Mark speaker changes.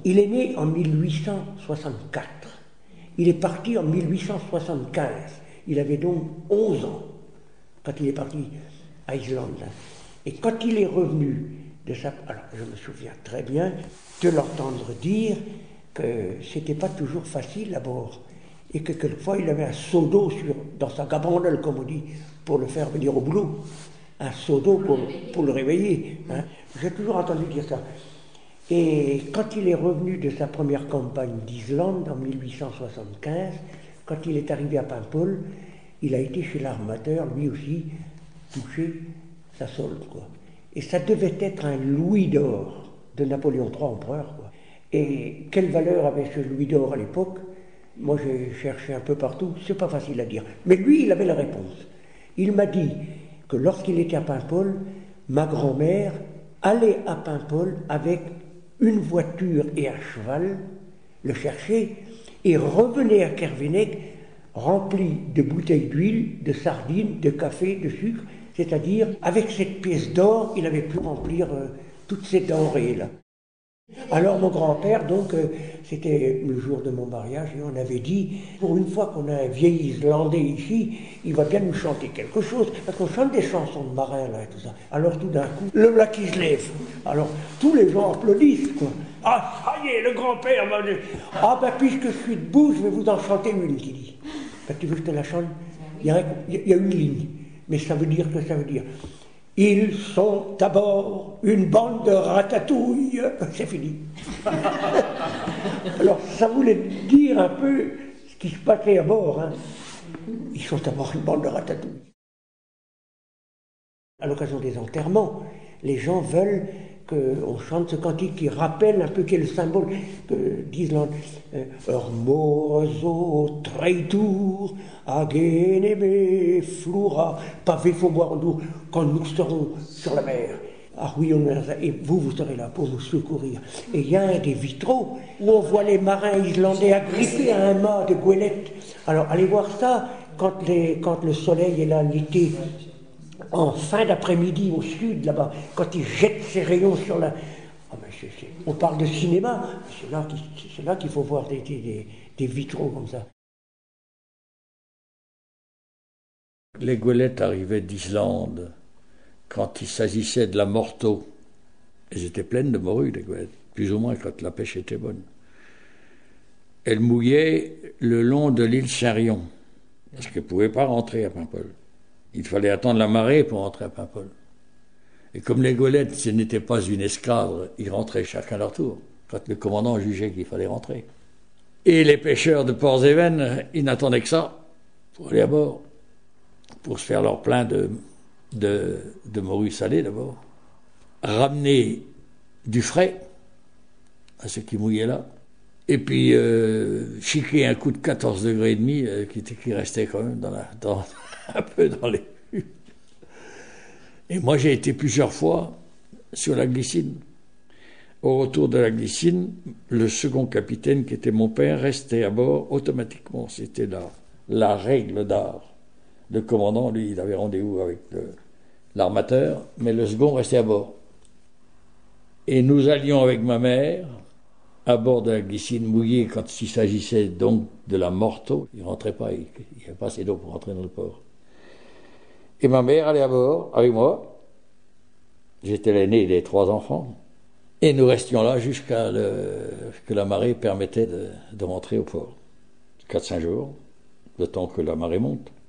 Speaker 1: Il est né en 1864. Il est parti en 1875. Il avait donc 11 ans quand il est parti à Islande. Et quand il est revenu de sa... Alors, je me souviens très bien de l'entendre dire que c'était pas toujours facile à bord. Et que quelquefois, il avait un seau d'eau dans sa gabandole, comme on dit, pour le faire venir au boulot. Un seau d'eau pour le réveiller. Hein. J'ai toujours entendu dire ça. Et quand il est revenu de sa première campagne d'Islande en 1875, quand il est arrivé à Paimpol, il a été chez l'armateur, lui aussi, toucher sa solde, quoi. Et ça devait être un louis d'or de Napoléon III, empereur, quoi. Et quelle valeur avait ce louis d'or à l'époque? Moi, j'ai cherché un peu partout, c'est pas facile à dire. Mais lui, il avait la réponse. Il m'a dit que lorsqu'il était à Paimpol, ma grand-mère allait à Paimpol avec une voiture et un cheval, le chercher, et revenait à Kervénèque rempli de bouteilles d'huile, de sardines, de café, de sucre, c'est-à-dire, avec cette pièce d'or, il avait pu remplir toutes ces denrées-là. Alors mon grand-père, donc, c'était le jour de mon mariage, et on avait dit, pour une fois qu'on a un vieil Islandais ici, il va bien nous chanter quelque chose, parce qu'on chante des chansons de marins, là, et tout ça. Alors tout d'un coup, le voilà qui se lève. Alors, tous les gens applaudissent, quoi. Ah, ça y est, le grand-père m'a dit, ah ben, puisque je suis debout, je vais vous en chanter une, qui dit. Ben, tu veux que je te la chante? Il y a une ligne, mais ça veut dire que ça veut dire... Ils sont à bord une bande de ratatouilles. C'est fini. Alors, ça voulait dire un peu ce qui se passait à bord. Hein. Ils sont à bord une bande de ratatouilles. À l'occasion des enterrements, les gens veulent qu'on chante ce cantique qui rappelle un peu, qui est le symbole d'Islande. Hermoso treitur, agenebe flura, pavé faut boire d'eau quand nous serons sur la mer. Ah oui, et vous serez là pour nous secourir. Et il y a un des vitraux où on voit les marins islandais agrippés à un mât de goélette. Alors, allez voir ça quand le soleil est là l'été. En fin d'après-midi au sud, là-bas, quand il jette ses rayons sur la... Ah ben on parle de cinéma, c'est là qu'il faut voir des vitraux comme ça.
Speaker 2: Les goélettes arrivaient d'Islande quand il s'agissait de la morteau. Elles étaient pleines de morue, les goélettes, plus ou moins quand la pêche était bonne. Elles mouillaient le long de l'île Charion, parce qu'elles ne pouvaient pas rentrer à Paimpol. Il fallait attendre la marée pour rentrer à Paimpol. Et comme les goélettes, ce n'était pas une escadre, ils rentraient chacun leur tour, quand le commandant jugeait qu'il fallait rentrer. Et les pêcheurs de Ports-et-Vennes, ils n'attendaient que ça, pour aller à bord, pour se faire leur plein de morue salée d'abord, ramener du frais à ceux qui mouillaient là, et puis chiquer un coup de 14 degrés et demi qui restait quand même un peu dans les... Et moi, j'ai été plusieurs fois sur la Glycine. Au retour de la Glycine, le second capitaine, qui était mon père, restait à bord automatiquement. C'était la règle d'art. Le commandant, lui, il avait rendez-vous avec l'armateur, mais le second restait à bord. Et nous allions avec ma mère à bord de la Glycine mouillée quand il s'agissait donc de la morteau. Il ne rentrait pas, il n'y avait pas assez d'eau pour rentrer dans le port. Et ma mère allait à bord avec moi. J'étais l'aîné des 3 enfants. Et nous restions là jusqu'à que la marée permettait de rentrer au port. 4-5 jours, le temps que la marée monte.